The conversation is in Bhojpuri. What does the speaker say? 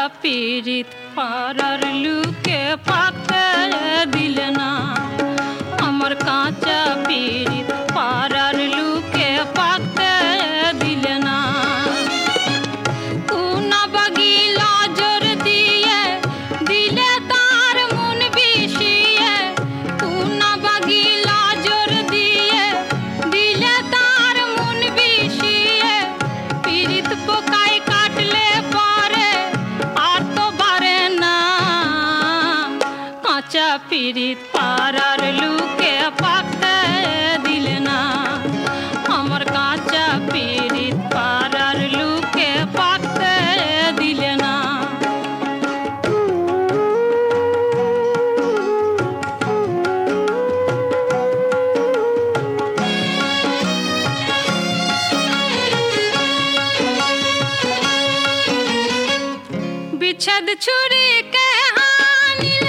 पीड़ित पारर लुके पाके दिलना हमर कांचा पीड़ित पारर लुके पाके दिलना कुना बगीला जोर दिए दिले तार मुन बिशिए कुना बगीला जोर दिए दिले तार मुन बिशिए पीड़ित पोकाई काटले पारे आर तो बारे ना कांचा पीड़ित पारर लुके पाके दिलना हमर कांचा पीड़ित पारर लुके पाके दिलना बिछद छुरी के हानि